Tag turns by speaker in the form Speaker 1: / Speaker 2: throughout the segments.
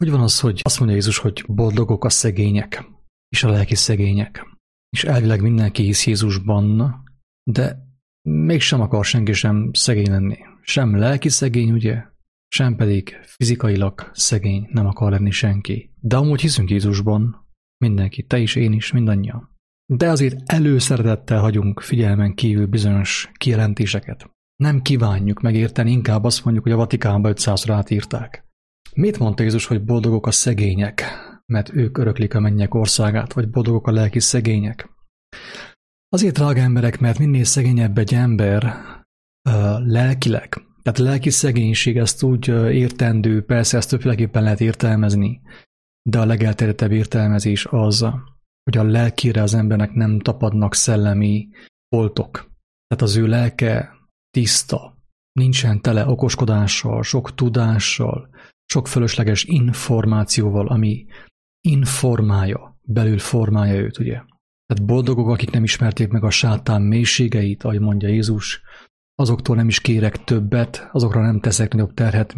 Speaker 1: Hogy van az, hogy azt mondja Jézus, hogy boldogok a szegények, és a lelki szegények. És elvileg mindenki hisz Jézusban, de mégsem akar senki sem szegény lenni. Sem lelki szegény, ugye, sem pedig fizikailag szegény nem akar lenni senki. De amúgy hiszünk Jézusban, mindenki, te is, én is, mindannyian. De azért előszeretettel hagyunk figyelmen kívül bizonyos kijelentéseket. Nem kívánjuk megérteni, inkább azt mondjuk, hogy a Vatikánban 500-ra átírták. Mit mondta Jézus, hogy boldogok a szegények, mert ők öröklik a mennyek országát, vagy boldogok a lelki szegények? Azért, drága emberek, mert minél szegényebb egy ember lelkileg, tehát lelki szegénység, ezt úgy értendő, persze ezt többféleképpen lehet értelmezni, de a legelterjedtebb értelmezés az, hogy a lelkére az embernek nem tapadnak szellemi foltok. Tehát az ő lelke tiszta, nincsen tele okoskodással, sok tudással, sok fölösleges információval, ami informálja, belül formálja őt, ugye. Tehát boldogok, akik nem ismerték meg a sátán mélységeit, ahogy mondja Jézus, azoktól nem is kérek többet, azokra nem teszek nagyobb terhet,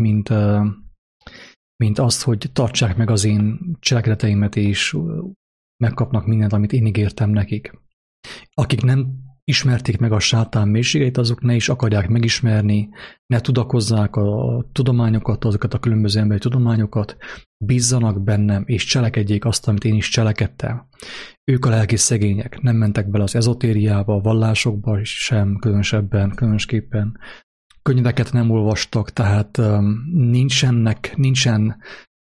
Speaker 1: mint azt, hogy tartsák meg az én cselekedeteimet, és megkapnak mindent, amit én ígértem nekik. Akik nem ismerték meg a sátán mélységeit, azok ne is akarják megismerni, ne tudakozzák a tudományokat, azokat a különböző emberi tudományokat, bízzanak bennem, és cselekedjék azt, amit én is cselekedtem. Ők a lelki szegények, nem mentek bele az ezotériába, a vallásokba sem, különösképpen. Könyveket nem olvastak, tehát nincsen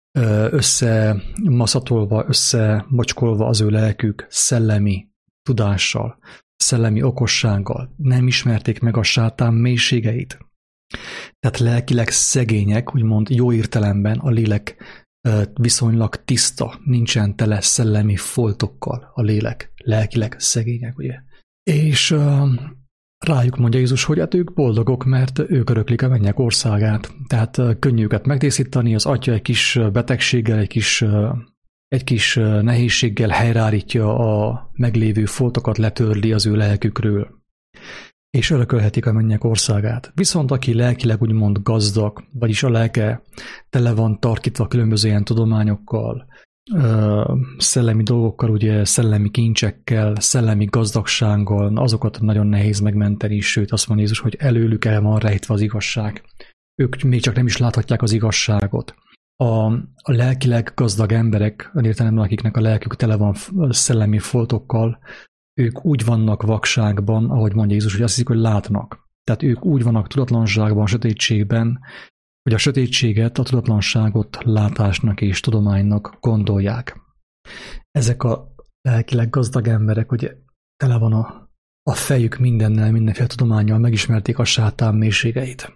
Speaker 1: összemaszatolva, összemocskolva az ő lelkük szellemi tudással, szellemi okossággal. Nem ismerték meg a sátán mélységeit. Tehát lelkileg szegények, úgymond jó értelemben a lélek viszonylag tiszta, nincsen tele szellemi foltokkal a lélek. Lelkileg szegények, ugye. És rájuk mondja Jézus, hogy hát ők boldogok, mert ők öröklik a mennyek országát. Tehát könnyű őket megtisztítani, az atya egy kis betegséggel, egy kis nehézséggel helyreállítja a meglévő foltokat, letörli az ő lelkükről, és örökölhetik a mennyek országát. Viszont aki lelkileg úgymond gazdag, vagyis a lelke tele van tarkítva különböző ilyen tudományokkal, szellemi dolgokkal, ugye szellemi kincsekkel, szellemi gazdagsággal, azokat nagyon nehéz megmenteni, sőt azt mondja Jézus, hogy előlük el van rejtve az igazság. Ők még csak nem is láthatják az igazságot. A lelkileg gazdag emberek, értelemben akiknek a lelkük tele van szellemi foltokkal, ők úgy vannak vakságban, ahogy mondja Jézus, hogy azt hiszik, hogy látnak. Tehát ők úgy vannak tudatlanságban, sötétségben, hogy a sötétséget, a tudatlanságot látásnak és tudománynak gondolják. Ezek a lelkileg gazdag emberek, hogy tele van a fejük mindennel, mindenféle tudománnyal, megismerték a sátán mélységeit.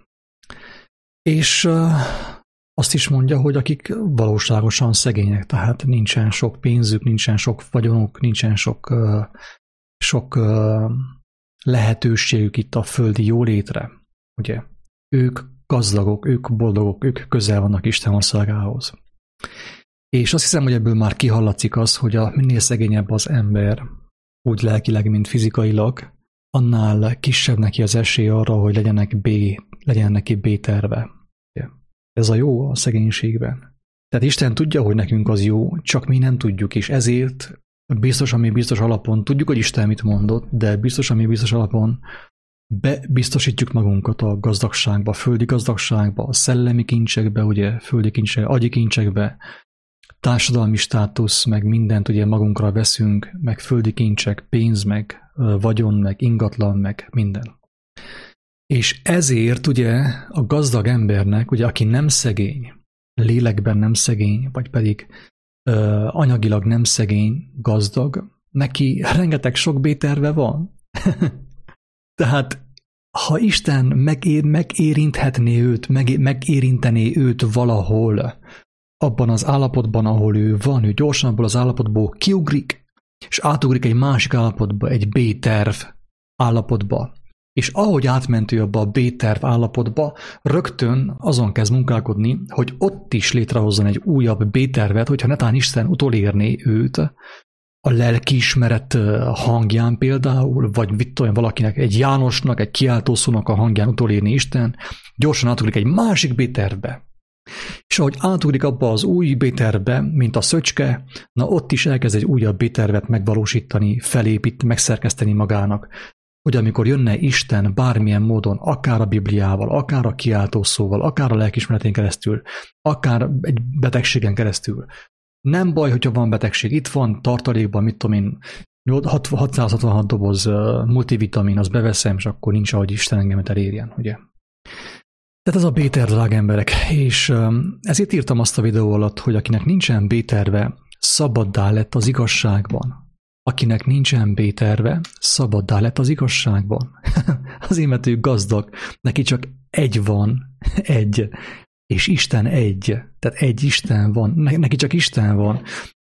Speaker 1: És azt is mondja, hogy akik valóságosan szegények, tehát nincsen sok pénzük, nincsen sok vagyonuk, nincsen sok lehetőségük itt a földi jólétre. Ugye? Ők gazdagok, ők boldogok, ők közel vannak Isten országához. És azt hiszem, hogy ebből már kihallatszik az, hogy minél szegényebb az ember, úgy lelkileg, mint fizikailag, annál kisebb neki az esély arra, hogy legyen neki B-terve. Ez a jó a szegénységben. Tehát Isten tudja, hogy nekünk az jó, csak mi nem tudjuk, és ezért biztos, ami biztos alapon, tudjuk, hogy Isten mit mondott, de biztos, ami biztos alapon bebiztosítjuk magunkat a gazdagságba, a földi gazdagságba, a szellemi kincsekbe, ugye, földi kincsekbe, agyi kincsekbe, társadalmi státusz, meg mindent ugye magunkra veszünk, meg földi kincsek, pénz, meg vagyon, meg ingatlan, meg minden. És ezért ugye a gazdag embernek, ugye aki nem szegény, lélekben nem szegény, vagy pedig anyagilag nem szegény, gazdag, neki rengeteg sok B-terve van. Tehát ha Isten megérinthetné őt, megérintené őt valahol, abban az állapotban, ahol ő van, ő gyorsan abból az állapotból kiugrik, és átugrik egy másik állapotba, egy B-terv állapotba. És ahogy átment ő abba a B-terv állapotba, rögtön azon kezd munkálkodni, hogy ott is létrehozzon egy újabb B-tervet, hogyha netán Isten utolérné őt, a lelkiismeret hangján például, vagy mit olyan valakinek, egy Jánosnak, egy kiáltószónak a hangján utolérni Isten, gyorsan átugrik egy másik B-tervbe. És ahogy átugrik abba az új B-tervbe, mint a szöcske, na ott is elkezd egy újabb B-tervet megvalósítani, megszerkeszteni magának, hogy amikor jönne Isten bármilyen módon, akár a Bibliával, akár a kiáltószóval, akár a lelkiismeretén keresztül, akár egy betegségen keresztül. Nem baj, hogyha van betegség, itt van tartalékban, mit tudom én, 666 doboz multivitamin, az beveszem, és akkor nincs, ahogy Isten engemet elérjen, ugye? Tehát ez a B-terv, drága emberek, és ezért írtam azt a videó alatt, hogy akinek nincsen B-terve, szabaddá lett az igazságban. Akinek nincsen B-terve, szabaddá lett az igazságban. Azért, mert ő gazdag, neki csak egy van, egy, és Isten egy. Tehát egy Isten van, neki csak Isten van.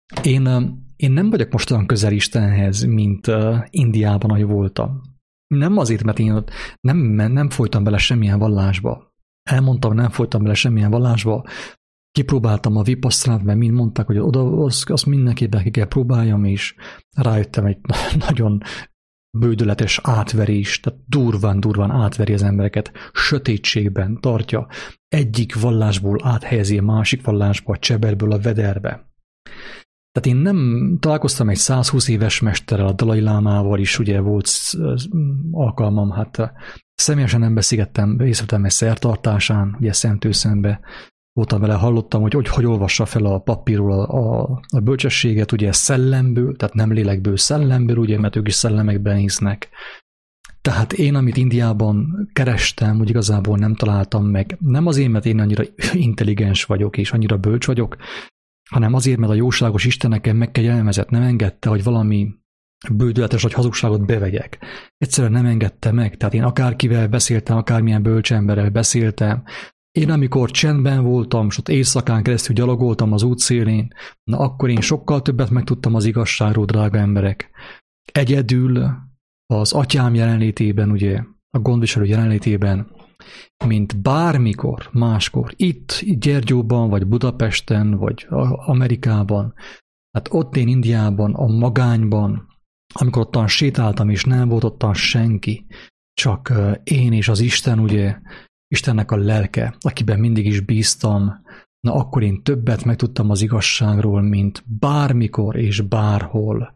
Speaker 1: Én nem vagyok most olyan közel Istenhez, mint Indiában, ahogy voltam. Nem azért, mert én ott nem folytam bele semmilyen vallásba. Elmondtam, nem folytam bele semmilyen vallásba. Kipróbáltam a Vipassanát, mert mind mondták, hogy oda azt mindenképpen ki kell próbáljam, és rájöttem egy nagyon bődöletes átverés, tehát durván átveri az embereket, sötétségben tartja, egyik vallásból áthelyezi a másik vallásba, a cseberből a vederbe. Tehát én nem találkoztam egy 120 éves mesterrel, a Dalai Lámával is, ugye volt alkalmam, hát személyesen nem beszélgettem, részletem egy szertartásán, ugye szemtőszembe voltam vele, hallottam, hogy olvassa fel a papírról a bölcsességet, ugye szellemből, tehát nem lélekből, szellemből, ugye, mert ők is szellemekben hisznek. Tehát én, amit Indiában kerestem, úgy igazából nem találtam meg. Nem azért, mert én annyira intelligens vagyok, és annyira bölcs vagyok, hanem azért, mert a jóságos Isten nekem megkegyelmezett, nem engedte, hogy valami bődületes vagy hazugságot bevegyek. Egyszerűen nem engedte meg. Tehát én akárkivel beszéltem, akármilyen bölcs emberrel beszéltem, én amikor csendben voltam, és ott éjszakán keresztül gyalogoltam az útszélén, na akkor én sokkal többet megtudtam az igazságról, drága emberek. Egyedül az atyám jelenlétében, ugye, a gondviselő jelenlétében, mint bármikor, máskor, itt Gyergyóban, vagy Budapesten, vagy Amerikában, hát ott én Indiában, a magányban, amikor ottan sétáltam, és nem volt ottan senki, csak én és az Isten, ugye, Istennek a lelke, akiben mindig is bíztam, na akkor én többet megtudtam az igazságról, mint bármikor és bárhol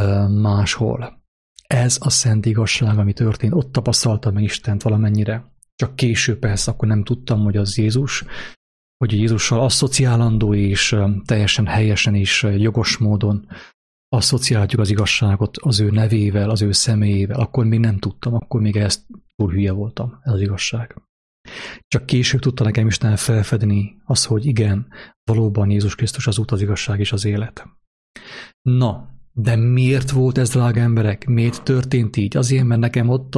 Speaker 1: máshol. Ez a szent igazság, ami történt. Ott tapasztaltam meg Istent valamennyire. Csak később persze akkor nem tudtam, hogy az Jézus, hogy Jézussal asszociálandó és teljesen helyesen és jogos módon asszociáljuk az igazságot az ő nevével, az ő személyével. Akkor még nem tudtam, akkor még ezt túl hülye voltam, ez az igazság. Csak később tudta nekem Isten felfedni azt, hogy igen, valóban Jézus Krisztus az út, az igazság és az élet. Na, de miért volt ez, drága emberek? Miért történt így? Azért, mert nekem ott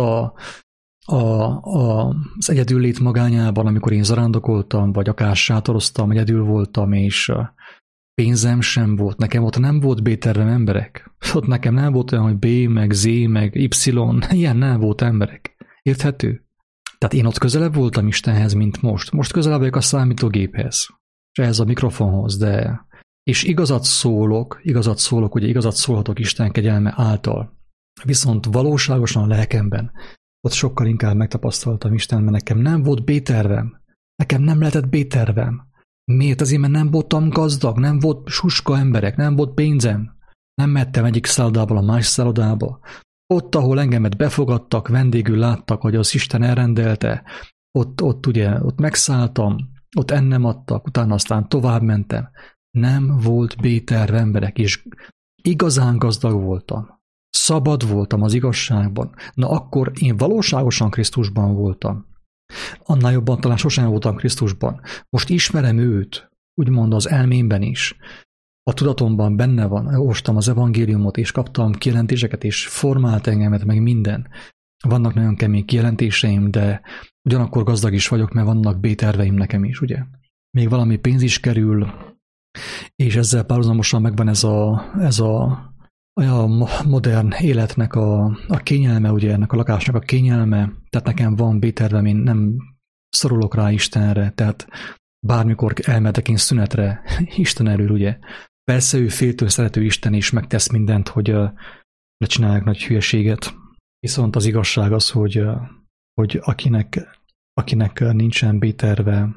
Speaker 1: az egyedüllét magányában, amikor én zarándokoltam, vagy akár sátoroztam, egyedül voltam, és pénzem sem volt. Nekem ott nem volt B-tervem, emberek. Ott nekem nem volt olyan, hogy B, meg Z, meg Y. Ilyen nem volt, emberek. Érthető? Tehát én ott közelebb voltam Istenhez, mint most. Most közelebb vagyok a számítógéphez, és ehhez a mikrofonhoz, de... És igazat szólok, ugye igazat szólhatok Isten kegyelme által. Viszont valóságosan a lelkemben ott sokkal inkább megtapasztaltam Isten, mert nekem nem volt B-tervem. Nekem nem lehetett B-tervem. Miért? Azért, mert nem voltam gazdag, nem volt suska emberek, nem volt pénzem. Nem mehettem egyik szállodából a más szállodába. Ott, ahol engemet befogadtak, vendégül láttak, hogy az Isten elrendelte, ott megszálltam, ott ennem adtak, utána aztán tovább mentem. Nem volt B-terv, emberek, és igazán gazdag voltam. Szabad voltam az igazságban. Na akkor én valóságosan Krisztusban voltam. Annál jobban talán sosem voltam Krisztusban. Most ismerem őt, úgymond az elmémben is. A tudatomban benne van, olvastam az evangéliumot, és kaptam kijelentéseket, és formált engemet, meg minden. Vannak nagyon kemény kijelentéseim, de ugyanakkor gazdag is vagyok, mert vannak B-terveim nekem is, ugye? Még valami pénz is kerül, és ezzel párhuzamosan megvan ez a modern életnek a kényelme, ugye ennek a lakásnak a kényelme, tehát nekem van B-tervem, én nem szorulok rá Istenre, tehát bármikor elmehetek én szünetre, Isten elől, ugye. Persze ő féltő, szerető Isten is megtesz mindent, hogy lecsinálják nagy hülyeséget, viszont az igazság az, hogy akinek nincsen B-terve,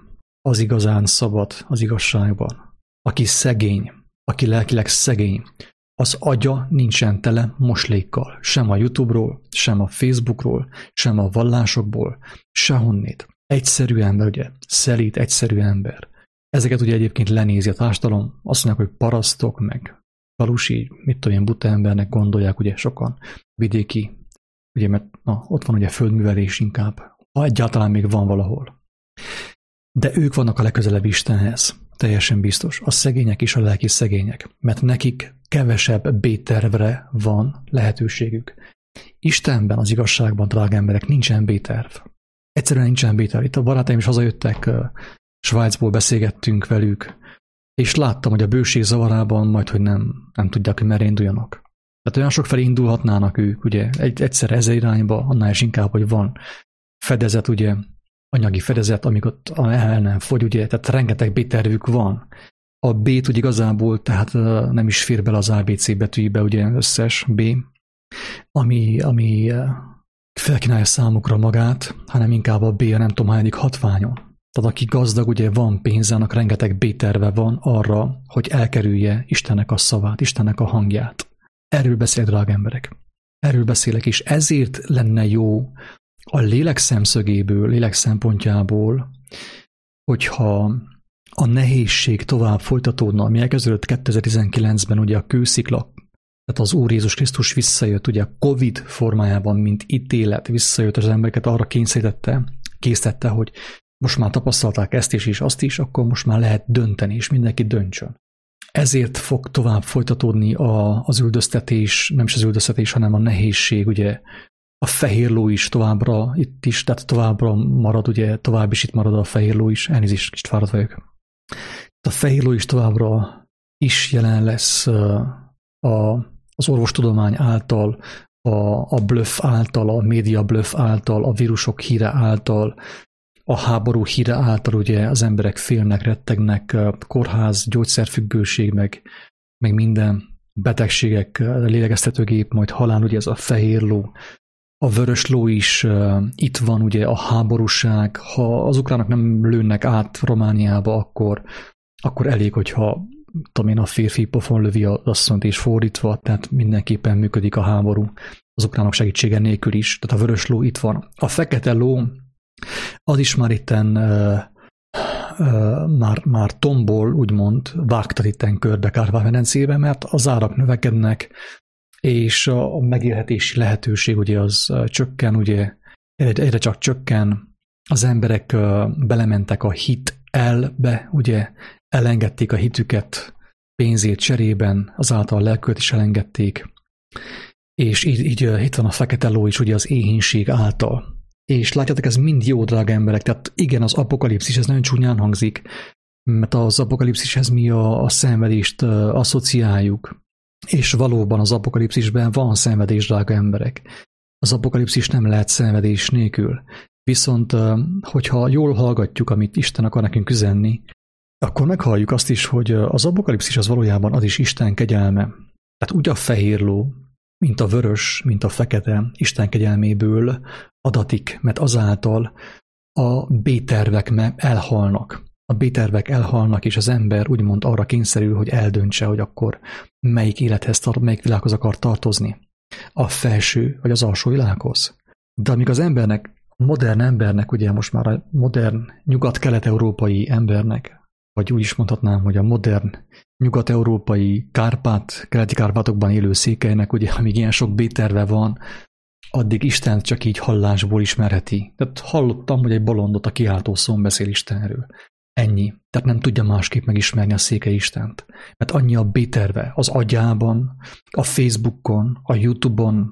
Speaker 1: az igazán szabad az igazságban. Aki szegény, aki lelkileg szegény, az agya nincsen tele moslékkal, sem a YouTube-ról, sem a Facebookról, sem a vallásokból, sehonnét. Egyszerű ember, ugye, szelíd, egyszerű ember. Ezeket ugye egyébként lenézi a társadalom, azt mondják, hogy parasztok, meg falusi, mit tudom, ilyen buta embernek gondolják, ugye sokan vidéki, ugye, mert ott van ugye földművelés inkább, ha egyáltalán még van valahol. De ők vannak a legközelebb Istenhez, teljesen biztos. A szegények és a lelki szegények, mert nekik kevesebb B-tervre van lehetőségük. Istenben, az igazságban, drága emberek, nincsen B-terv. Egyszerűen nincsen B-terv. Itt a barátaim is hazajöttek, Svájcból beszélgettünk velük, és láttam, hogy a bőség zavarában majd, hogy nem tudják, hogy merre induljanak. Tehát olyan sok felé indulhatnának ők, ugye, egyszer ezer irányba, annál is inkább, hogy van fedezet, ugye, anyagi fedezet, amíg ott el nem fogy, ugye, tehát rengeteg B-tervük van. A B-t úgy igazából, tehát nem is fér bele az ABC betűibe, ugye, összes B, ami felkínálja számukra magát, hanem inkább a B, a nem tudom hányadik hatványon. Tehát aki gazdag, ugye van pénze, annak rengeteg B-terve van arra, hogy elkerülje Istennek a szavát, Istennek a hangját. Erről beszélek, drága emberek. Erről beszélek, és ezért lenne jó a lélek szemszögéből, lélek szempontjából, hogyha a nehézség tovább folytatódna, ami elkezdődött 2019-ben, ugye a kőszikla, tehát az Úr Jézus Krisztus visszajött, ugye a Covid formájában, mint ítélet visszajött, az embereket arra késztette, hogy most már tapasztalták ezt és azt is, akkor most már lehet dönteni, és mindenki döntsön. Ezért fog tovább folytatódni az üldöztetés, nem is az üldöztetés, hanem a nehézség, ugye a fehér ló is továbbra itt is, tehát továbbra marad, ugye tovább is itt marad a fehér ló is, elnézést, kicsit fáradt vagyok. A fehér ló is továbbra is jelen lesz az orvostudomány által, a bluff által, a média bluff által, a vírusok híre által, a háború híre által, ugye az emberek félnek, rettegnek, kórház, gyógyszerfüggőség, meg minden betegségek, lélegeztetőgép, majd halál, ugye ez a fehér ló. A vörös ló is itt van, ugye a háborúság. Ha az ukránok nem lőnek át Romániába, akkor elég, hogyha tudom én, a férfi pofon lövi az asszonyt és fordítva, tehát mindenképpen működik a háború az ukránok segítsége nélkül is. Tehát a vörös ló itt van. A fekete ló, az is már itten már tombol, úgymond vágtat itten körbe Kárpát-medencébe, mert az árak növekednek, és a megélhetési lehetőség ugye az csökken, ugye egyre csak csökken, az emberek belementek a hitelbe, ugye elengedték a hitüket pénzért cserében, azáltal a lelküket is elengedték, és így itt van a fekete ló is ugye az éhínség által. És látjátok, ez mind jó, drága emberek, tehát igen, az apokalipszis, ez nagyon csúnyán hangzik, mert az apokalipszishez mi a szenvedést asszociáljuk, és valóban az apokalipszisben van szenvedés, drága emberek. Az apokalipszis nem lehet szenvedés nélkül. Viszont, hogyha jól hallgatjuk, amit Isten akar nekünk üzenni, akkor meghalljuk azt is, hogy az apokalipszis az valójában az is Isten kegyelme. Tehát úgy a fehér ló, mint a vörös, mint a fekete Isten kegyelméből adatik, mert azáltal a B-tervek elhalnak. A B-tervek elhalnak, és az ember úgymond arra kényszerül, hogy eldöntse, hogy akkor melyik melyik világhoz akar tartozni. A felső vagy az alsó világhoz. De amíg az embernek, a modern embernek, ugye most már a modern nyugat-kelet-európai embernek, vagy úgy is mondhatnám, hogy a modern nyugat-európai keleti Kárpátokban élő székelynek, ugye amíg ilyen sok B-terve van, addig Isten csak így hallásból ismerheti. Tehát hallottam, hogy egy bolondot a kiáltó szón beszél Istenről. Ennyi. Tehát nem tudja másképp megismerni a székely Istent. Mert annyi a B-terve az agyában, a Facebookon, a YouTube-on,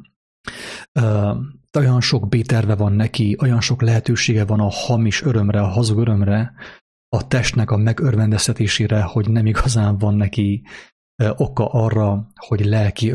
Speaker 1: olyan sok B-terve van neki, olyan sok lehetősége van a hamis örömre, a hazug örömre, a testnek a megörvendeztetésére, hogy nem igazán van neki oka arra, hogy lelki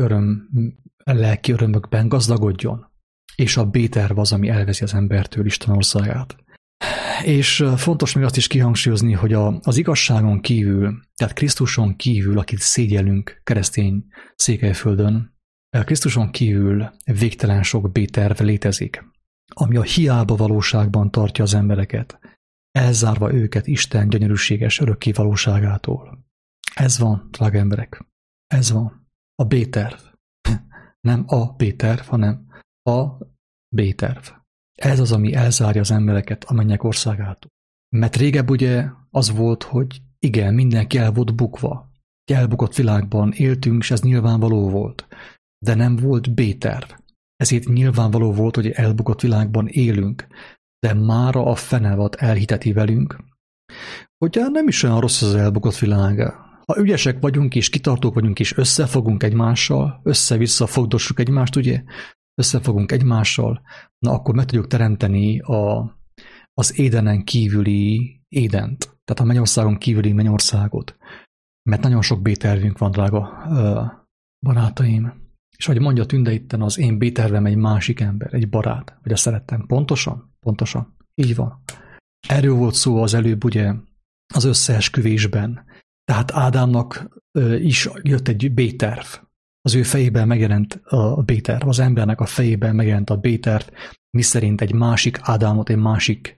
Speaker 1: örömökben gazdagodjon. És a B-terv az, ami elveszi az embertől Isten országát. És fontos még azt is kihangsúlyozni, hogy az igazságon kívül, tehát Krisztuson kívül, akit szégyellünk keresztény Székelyföldön, Krisztuson kívül végtelen sok B-terv létezik, ami a hiába valóságban tartja az embereket. elzárva őket Isten gyönyörűséges örökké valóságától. Ez van, drága emberek, ez van. A B-terv. Nem a B-terv, hanem a B-terv. Ez az, ami elzárja az embereket a mennyek országától. Mert régebb ugye az volt, hogy igen, mindenki el volt bukva. Elbukott világban éltünk, és ez nyilvánvaló volt. De nem volt B-terv. Ezért nyilvánvaló volt, hogy elbukott világban élünk, de mára a fenevad elhiteti velünk, hogy nem is olyan rossz az elbukott világ. Ha ügyesek vagyunk és kitartók vagyunk és összefogunk egymással, össze-vissza fogdossuk egymást, ugye? Összefogunk egymással, na akkor meg tudjuk teremteni az Édenen kívüli Édent, tehát a mennyországon kívüli mennyországot. Mert nagyon sok B-tervünk van, drága barátaim. És ahogy mondja Tünde itten, az én B-tervem egy másik ember, egy barát, vagy a szerettem. Pontosan? Pontosan. Így van. Erről volt szó az előbb, ugye, az összeesküvésben. Tehát Ádámnak is jött egy B-terv. Az ő fejében megjelent a B-terv, az embernek a fejében megjelent a B-terv, miszerint egy másik Ádámot, egy másik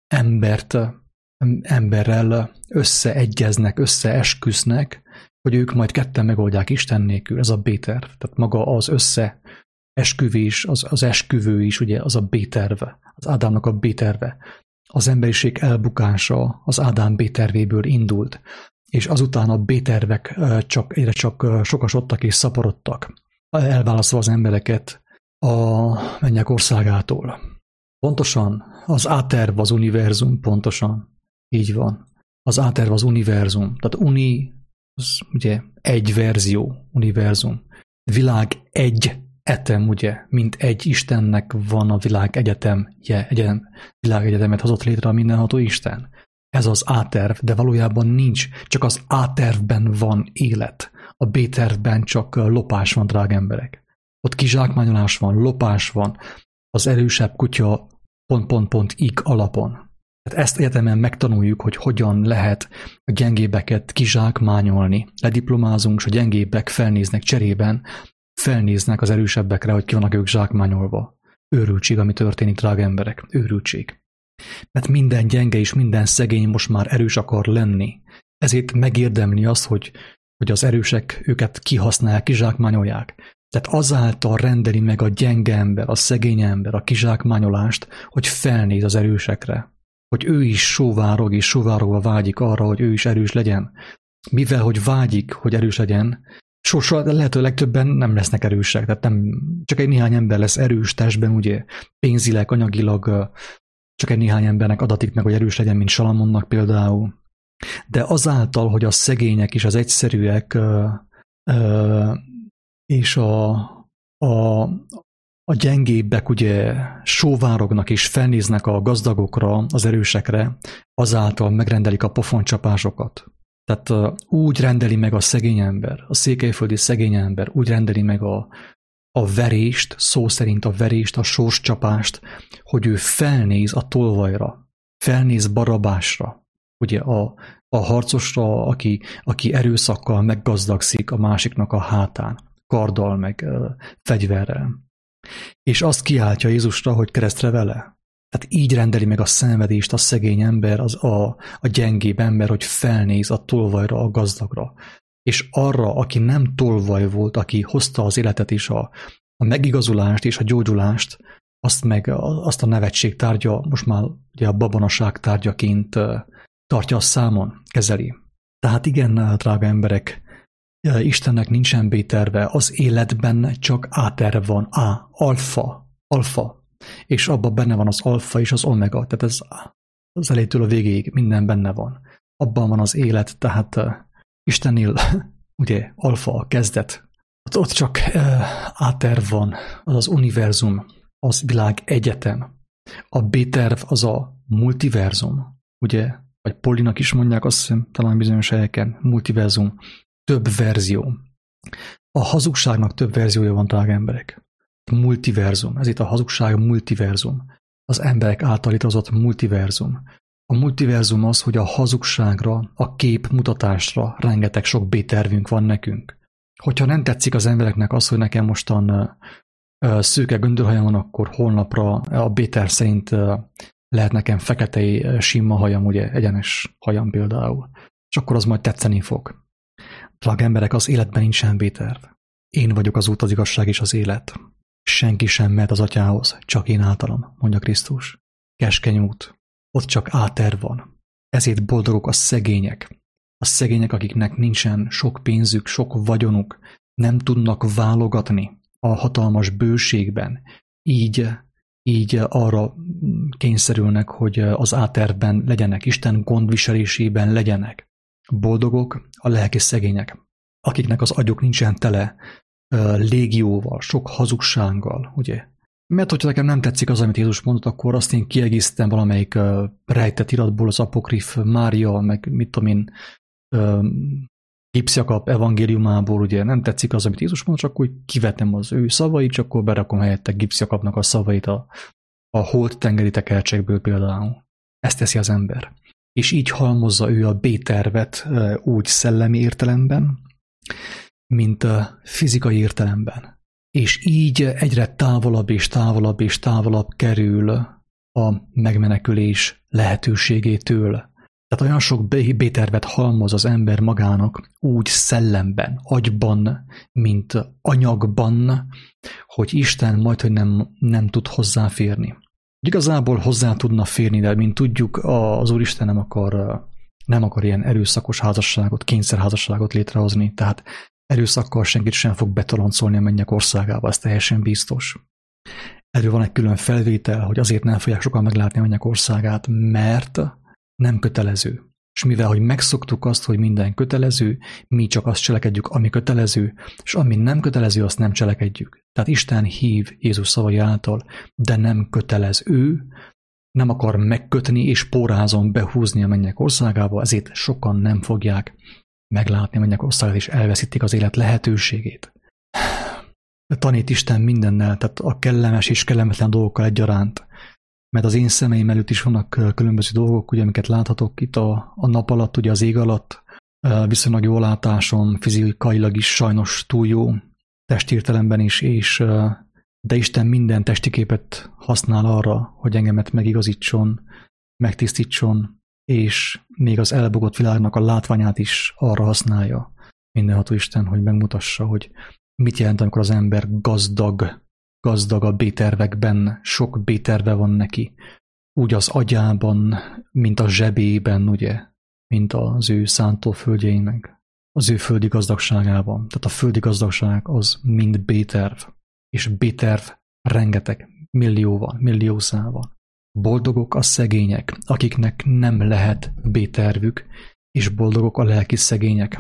Speaker 1: emberrel összeegyeznek, összeesküsznek, hogy ők majd ketten megoldják Isten nélkül. Ez a B-terv. Tehát maga az összeesküvés, az esküvő is, ugye, az a B-terve. Az Ádámnak a B-terve. Az emberiség elbukása az Ádám B-tervéből indult, és azután a B-tervek egyre csak sokasodtak és szaporodtak, elválasztva az embereket a mennyek országától. Pontosan, az A-terv az univerzum, pontosan, így van. Az A-terv az univerzum, tehát az ugye egy verzió, univerzum. Világ egy etem, ugye, mint egy Istennek van a világ egyetemje, világegyetemet hozott létre a mindenható Isten. Ez az A-terv, de valójában nincs, csak az A-tervben van élet. A B-tervben csak lopás van, drága emberek. Ott kizsákmányolás van, lopás van, az erősebb kutya ... alapon. Tehát ezt egyetemen megtanuljuk, hogy hogyan lehet a gyengébbeket kizsákmányolni. Lediplomázunk, és a gyengébbek felnéznek cserében, felnéznek az erősebbekre, hogy ki vannak ők zsákmányolva. Őrültség, ami történik, drága emberek. Őrültség. Mert minden gyenge és minden szegény most már erős akar lenni. Ezért megérdemli azt, hogy az erősek őket kihasználják, kizsákmányolják. Tehát azáltal rendeli meg a gyenge ember, a szegény ember a kizsákmányolást, hogy felnéz az erősekre. Hogy ő is sóvárog és sóvárogva vágyik arra, hogy ő is erős legyen. Mivel, hogy vágyik, hogy erős legyen, soha lehető legtöbben nem lesznek erősek. Tehát nem, csak egy néhány ember lesz erős testben, ugye, pénzileg, anyagilag, csak egy néhány embernek adatik meg, hogy erős legyen, mint Salamonnak például. De azáltal, hogy a szegények és az egyszerűek és a gyengébbek ugye sóvárognak és felnéznek a gazdagokra, az erősekre, azáltal megrendelik a pofoncsapásokat. Tehát úgy rendeli meg a szegény ember, a székelyföldi szegény ember, úgy rendeli meg a verést, szó szerint a verést, a sorscsapást, hogy ő felnéz a tolvajra, felnéz Barabásra, ugye a harcosra, aki erőszakkal meggazdagszik a másiknak a hátán, karddal meg fegyverrel. És azt kiáltja Jézusra, hogy keresztre vele. Tehát így rendeli meg a szenvedést a szegény ember, a gyengébb ember, hogy felnéz a tolvajra, a gazdagra. És arra, aki nem tolvaj volt, aki hozta az életet és a megigazulást és a gyógyulást, azt a nevetség tárgya, most már ugye a babonaság tárgyaként tartja a számon, kezeli. Tehát igen, drága emberek, Istennek nincsen B-terve, az életben csak A-terv van, alfa, és abban benne van az alfa és az omega, tehát ez az elejétől a végéig minden benne van. Abban van az élet, tehát Istennél ugye alfa a kezdet, ott csak A-terv van, az az univerzum, az világ egyetem. A B-terv az a multiverzum, ugye, vagy polinak is mondják, azt hiszem, talán bizonyos helyeken, multiverzum, több verzió. A hazugságnak több verziója van, drága emberek. Multiverzum, ez itt a hazugság multiverzum. Az emberek által létrehozott multiverzum. A multiverzum az, hogy a hazugságra, a képmutatásra rengeteg sok B-tervünk van nekünk. Hogyha nem tetszik az embereknek az, hogy nekem mostan szőke göndörhajam van, akkor holnapra a B-terv szerint Lehet nekem fekete sima hajam, ugye, egyenes hajam például. És akkor az majd tetszeni fog. Drága emberek, az életben nincsen B-terv. Én vagyok az út, az igazság és az élet. Senki sem mehet az atyához, csak én általam, mondja Krisztus. Keskeny út, ott csak A-terv van. Ezért boldogok a szegények. A szegények, akiknek nincsen sok pénzük, sok vagyonuk, nem tudnak válogatni a hatalmas bőségben. Így arra kényszerülnek, hogy az A-tervben legyenek, Isten gondviselésében legyenek. Boldogok a lelki szegények, akiknek az agyuk nincsen tele légióval, sok hazugsággal, ugye? Mert hogyha nekem nem tetszik az, amit Jézus mondott, akkor azt én kiegészítem valamelyik rejtett iratból, az apokrif Mária, meg mit tudom én, Gipsz Jakab evangéliumából, ugye nem tetszik az, amit Jézus mondott, csak úgy kivetem az ő szavait, csak akkor berakom helyette Gipsz Jakabnak a szavait a holt tengeri tekercsekből például. Ezt teszi az ember. És így halmozza ő a B-tervet úgy szellemi értelemben, mint a fizikai értelemben. És így egyre távolabb és távolabb és távolabb kerül a megmenekülés lehetőségétől. Tehát olyan sok B-tervet halmoz az ember magának úgy szellemben, agyban, mint anyagban, hogy Isten majdhogy nem tud hozzáférni. Igazából hozzá tudna férni, de mint tudjuk, az Úristen nem akar ilyen erőszakos házasságot, kényszerházasságot létrehozni, tehát erőszakkal senkit sem fog betoloncolni a mennyek országába, ez teljesen biztos. Erről van egy külön felvétel, hogy azért nem fogják sokan meglátni a mennyek országát, mert nem kötelező. És mivel, hogy megszoktuk azt, hogy minden kötelező, mi csak azt cselekedjük, ami kötelező, és ami nem kötelező, azt nem cselekedjük. Tehát Isten hív Jézus szavai által, de nem kötelező, nem akar megkötni és pórázon behúzni a mennyek országába, ezért sokan nem fogják meglátni a mennyek országát, és elveszítik az élet lehetőségét. Tanít Isten mindennel, tehát a kellemes és kellemetlen dolgokkal egyaránt, mert az én szemeim előtt is vannak különböző dolgok, ugye, amiket láthatok itt a nap alatt, ugye az ég alatt, viszonylag jó látásom, fizikailag is sajnos túl jó, testértelemben is, de Isten minden testi képet használ arra, hogy engemet megigazítson, megtisztítson, és még az elbogott világnak a látványát is arra használja mindenható Isten, hogy megmutassa, hogy mit jelent, amikor az ember gazdag a B-tervekben, sok B-terve van neki, úgy az agyában, mint a zsebében, ugye, mint az ő szántóföldjein, meg az ő földi gazdagságában. Tehát a földi gazdagság az mind B-terv, és B-terv rengeteg, millió szával. Boldogok a szegények, akiknek nem lehet B-tervük, és boldogok a lelki szegények,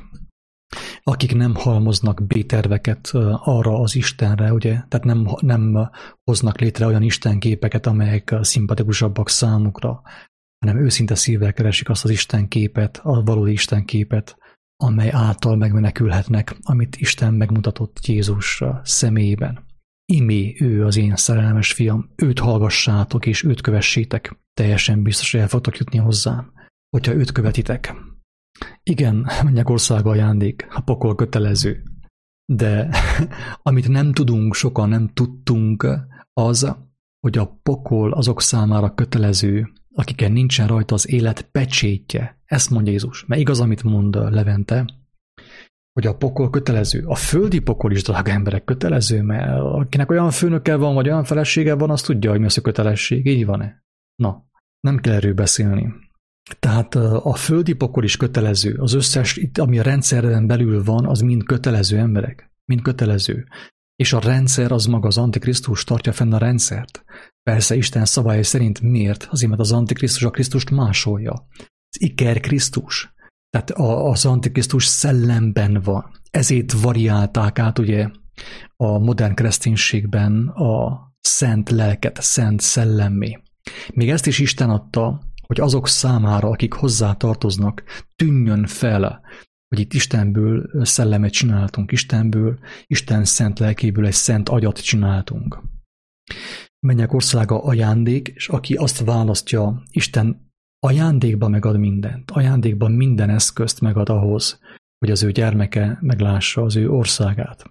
Speaker 1: akik nem halmoznak B-terveket arra az Istenre, ugye? Tehát nem hoznak létre olyan istenképeket, amelyek szimpatikusabbak számukra, hanem őszinte szívvel keresik azt az istenképet, a valódi istenképet, amely által megmenekülhetnek, amit Isten megmutatott Jézus személyében. Imé ő az én szerelmes fiam, őt hallgassátok és őt kövessétek. Teljesen biztos, hogy el fogtok jutni hozzám, hogyha őt követitek. Igen, mennyek országa ajándék, a pokol kötelező. De amit nem tudunk, sokan nem tudtunk, az, hogy a pokol azok számára kötelező, akiken nincsen rajta az élet pecsétje. Ezt mondja Jézus. Mert igaz, amit mond Levente, hogy a pokol kötelező. A földi pokol is, drága emberek, kötelező, mert akinek olyan főnöke van, vagy olyan felesége van, az tudja, hogy mi az a kötelesség. Így van-e? Na, nem kell erről beszélni. Tehát a földi pokol is kötelező. Az összes, ami a rendszeren belül van, az mind kötelező emberek. Mind kötelező. És a rendszer az maga, az Antikrisztus tartja fenn a rendszert. Persze Isten szabályai szerint miért? Azért, mert az Antikrisztus a Krisztust másolja. Az iker Krisztus. Tehát az Antikrisztus szellemben van. Ezért variálták át ugye a modern kereszténységben a szent lelket, szent szellemmé. Még ezt is Isten adta, hogy azok számára, akik hozzá tartoznak, tűnjön fel, hogy itt Istenből szellemet csináltunk, Istenből, Isten szent lelkéből egy szent agyat csináltunk. Mennyek országa ajándék, és aki azt választja, Isten ajándékba megad mindent, ajándékban minden eszközt megad ahhoz, hogy az ő gyermeke meglássa az ő országát.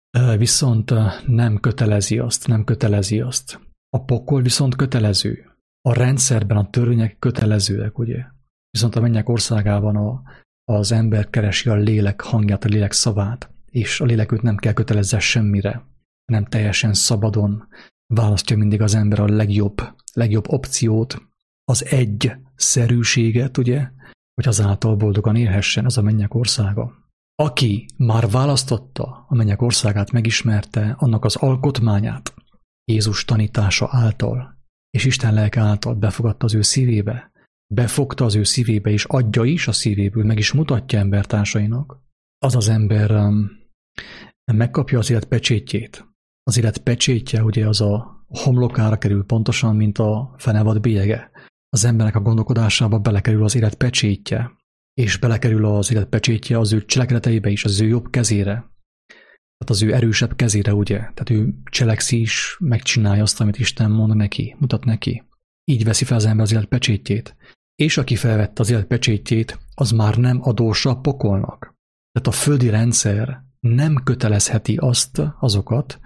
Speaker 1: Viszont nem kötelezi azt. A pokol viszont kötelező. a rendszerben a törvények kötelezőek, ugye? Viszont a mennyek országában az ember keresi a lélek hangját, a lélek szavát, és a lélek őt nem kell kötelezze semmire, hanem teljesen szabadon választja mindig az ember a legjobb opciót, az egyszerűséget, ugye, hogy azáltal boldogan élhessen, az a mennyek országa. Aki már választotta a mennyek országát, megismerte annak az alkotmányát Jézus tanítása által, és Isten lelke által befogadta az ő szívébe, befogta az ő szívébe, és adja is a szívéből, meg is mutatja embertársainak, az az ember megkapja az élet pecsétjét. Az élet pecsétje ugye az a homlokára kerül pontosan, mint a fenevad bélyege. Az embernek a gondolkodásába belekerül az élet pecsétje, és belekerül az élet pecsétje az ő cselekedeteibe is, az ő jobb kezére. Tehát az ő erősebb kezére, ugye? Tehát ő cselekszi is, megcsinálja azt, amit Isten mond neki, mutat neki. Így veszi fel az ember az élet pecsétjét. És aki felvette az élet pecsétjét, az már nem adósa a pokolnak. Tehát a földi rendszer nem kötelezheti azokat,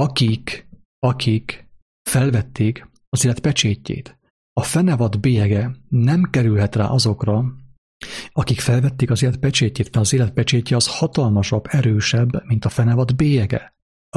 Speaker 1: akik felvették az élet pecsétjét. A fenevad bélyege nem kerülhet rá azokra, akik felvették az élet pecsétjét, mert az élet pecsétje az hatalmasabb, erősebb, mint a fenevad bélyege.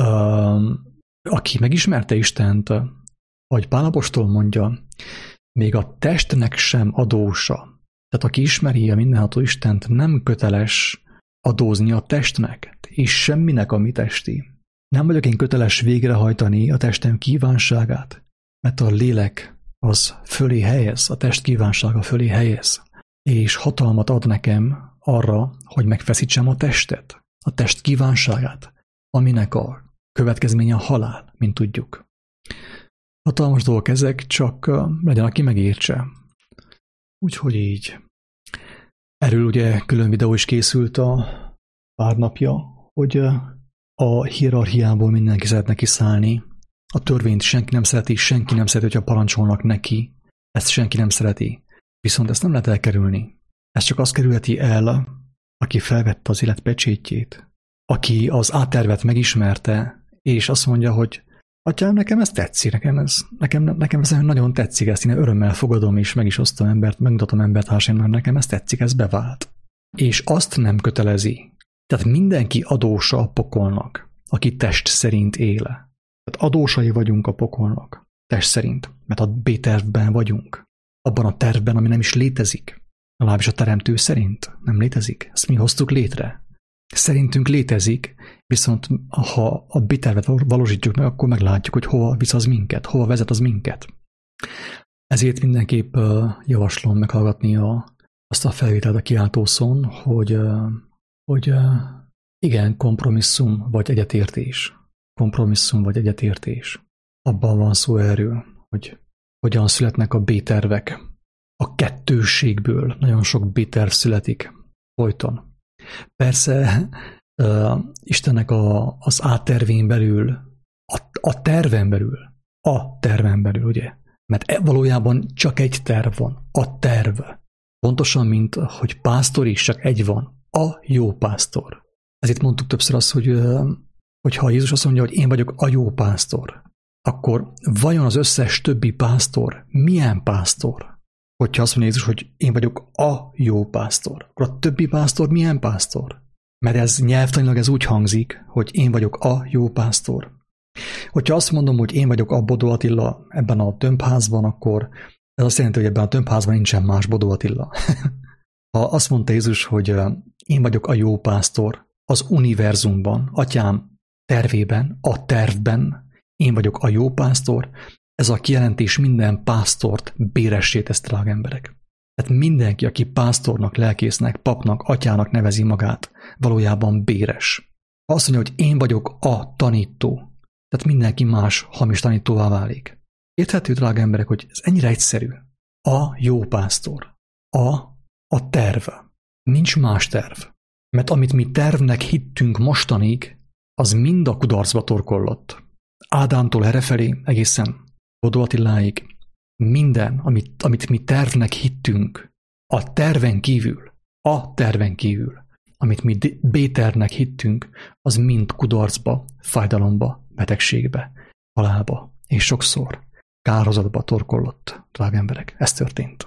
Speaker 1: Aki megismerte Istent, ahogy Pál apostol mondja, még a testnek sem adósa. Tehát aki ismeri a mindenható Istent, nem köteles adózni a testnek, és semminek, ami testi. Nem vagyok én köteles végrehajtani a testem kívánságát, mert a lélek az fölé helyez, a test kívánsága fölé helyez, és hatalmat ad nekem arra, hogy megfeszítsem a testet, a test kívánságát, aminek a következménye a halál, mint tudjuk. Hatalmas dolgok ezek, csak legyen, aki megértse. Úgyhogy így. Erről ugye külön videó is készült a pár napja, hogy a hierarchiából mindenki szeretne kiszállni. A törvényt senki nem szereti, hogyha parancsolnak neki. Ezt senki nem szereti. Viszont ezt nem lehet elkerülni. Ez csak azt kerülheti el, aki felvette az élet pecsétjét, aki az áttervet megismerte, és azt mondja, hogy atyám, nekem ez tetszik, nekem ez nagyon tetszik, ezt én örömmel fogadom, és meg is osztom embert, megmutatom embertársaimnak, nekem ez tetszik, ez bevált. És azt nem kötelezi. Tehát mindenki adósa a pokolnak, aki test szerint éle. Tehát adósai vagyunk a pokolnak, test szerint, mert a B-tervben vagyunk. Abban a tervben, ami nem is létezik. Legalábbis a teremtő szerint nem létezik. Ezt mi hoztuk létre. Szerintünk létezik, viszont ha a B-tervet valósítjuk meg, akkor meglátjuk, hogy hova visz az minket, hova vezet az minket. Ezért mindenképp javaslom meghallgatni azt a felvételt a kiáltószón, hogy igen, kompromisszum vagy egyetértés. Kompromisszum vagy egyetértés. Abban van szó erről, hogy hogyan születnek a B-tervek. A kettősségből nagyon sok B-terv születik folyton. Persze Istennek az áttervén belül, a terven belül, ugye? Mert valójában csak egy terv van, a terv. Pontosan, mint hogy pásztor is csak egy van, a jó pásztor. Ezért mondtuk többször azt, hogy ha Jézus azt mondja, hogy én vagyok a jó pásztor, akkor vajon az összes többi pásztor milyen pásztor? Hogyha azt mondja Jézus, hogy én vagyok a jó pásztor, akkor a többi pásztor milyen pásztor? Mert ez nyelvtanilag ez úgy hangzik, hogy én vagyok a jó pásztor. Hogyha azt mondom, hogy én vagyok a Bodó Attila ebben a tömbházban, akkor ez azt jelenti, hogy ebben a tömbházban nincsen más Bodó Attila. Ha azt mondta Jézus, hogy én vagyok a jó pásztor az univerzumban, atyám tervében, a tervben, én vagyok a jó pásztor, ez a kijelentés minden pásztort béressé tesz, drága emberek. Tehát mindenki, aki pásztornak, lelkésznek, papnak, atyának nevezi magát, valójában béres. Ha azt mondja, hogy én vagyok a tanító, tehát mindenki más hamis tanítóvá válik. Érthető, drága emberek, hogy ez ennyire egyszerű. A jó pásztor. A terv. Nincs más terv. Mert amit mi tervnek hittünk mostanig, az mind a kudarcba torkollott. Ádámtól errefelé egészen Bodó Attiláig minden, amit mi tervnek hittünk, a terven kívül, amit mi B-tervnek hittünk, az mind kudarcba, fájdalomba, betegségbe, halálba, és sokszor kárhozatba torkollott, drága emberek. Ez történt.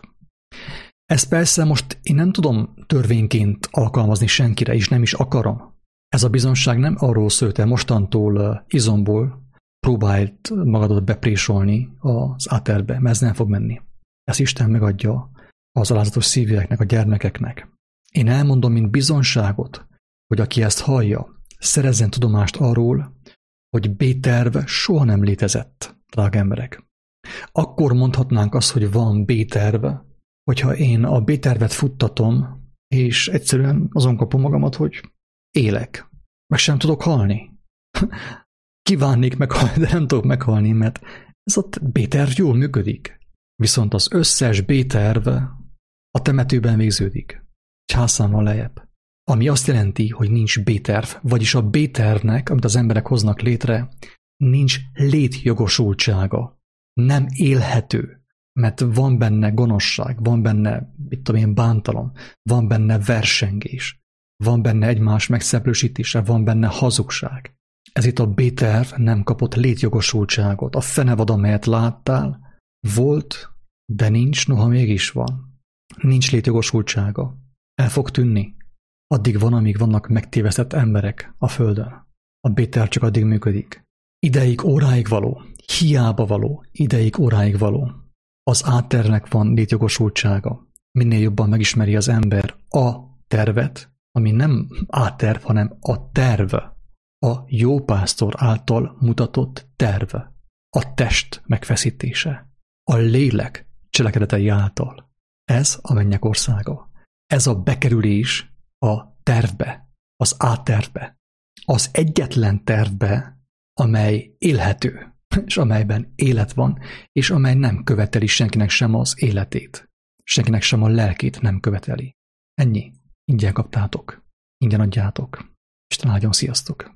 Speaker 1: Ezt persze most én nem tudom törvényként alkalmazni senkire, és nem is akarom. Ez a bizonság nem arról szól, hogy te mostantól izomból próbáld magadat beprésolni az áterbe, mert ez nem fog menni. Ezt Isten megadja az alázatos szívűeknek, a gyermekeknek. Én elmondom, mint bizonságot, hogy aki ezt hallja, szerezzen tudomást arról, hogy B-terv soha nem létezett, drága emberek. Akkor mondhatnánk azt, hogy van B-terv, hogyha én a B-tervet futtatom, és egyszerűen azon kapom magamat, hogy élek. Meg sem tudok halni. Kívánnék meghalni, de nem tudok meghalni, mert ez a B-terv jól működik. Viszont az összes B-terv a temetőben végződik. Egy házszámmal lejjebb. Ami azt jelenti, hogy nincs B-terv, vagyis a B-tervnek, amit az emberek hoznak létre, nincs létjogosultsága. Nem élhető, mert van benne gonoszság, van benne, mit tudom én, bántalom, van benne versengés, van benne egymás megszeplősítése, van benne hazugság. Ez itt a B-terv nem kapott létjogosultságot. A fenevad, amelyet láttál, volt, de nincs, noha mégis van. Nincs létjogosultsága. El fog tűnni. Addig van, amíg vannak megtévesztett emberek a földön. A B-terv csak addig működik. Ideig, óráig való. Hiába való. Ideig, óráig való. Az áttervnek van létjogosultsága. Minél jobban megismeri az ember a tervet, ami nem átterv, hanem a terv. A jópásztor által mutatott terv. A test megfeszítése. A lélek cselekedetei által. Ez a mennyek országa. Ez a bekerülés a tervbe, az áttervbe. Az egyetlen tervbe, amely élhető, és amelyben élet van, és amely nem követeli senkinek sem az életét. Senkinek sem a lelkét nem követeli. Ennyi. Ingyen kaptátok. Ingyen adjátok. Isten áldjon, sziasztok!